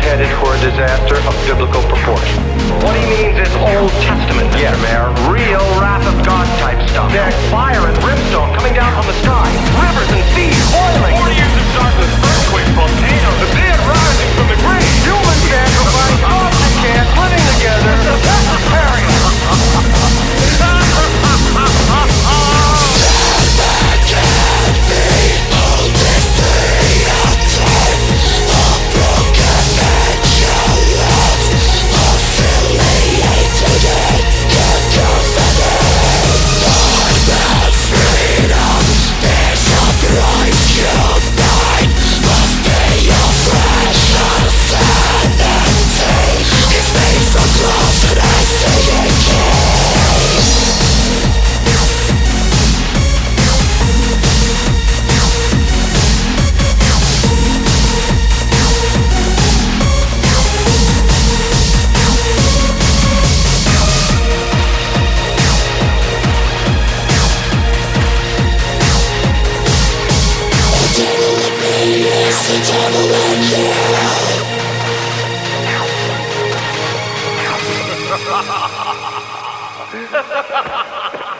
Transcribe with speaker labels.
Speaker 1: headed for a disaster of biblical proportion. What he means is Old Testament, yeah, Mayor. Real wrath of God type stuff. There's fire and brimstone coming down from the sky. Rivers and seas boiling.
Speaker 2: 40 years of darkness, earthquakes, volcanoes, the dead rising from the grave.
Speaker 1: Human sacrifice, object cats living together.
Speaker 2: Ha ha ha ha!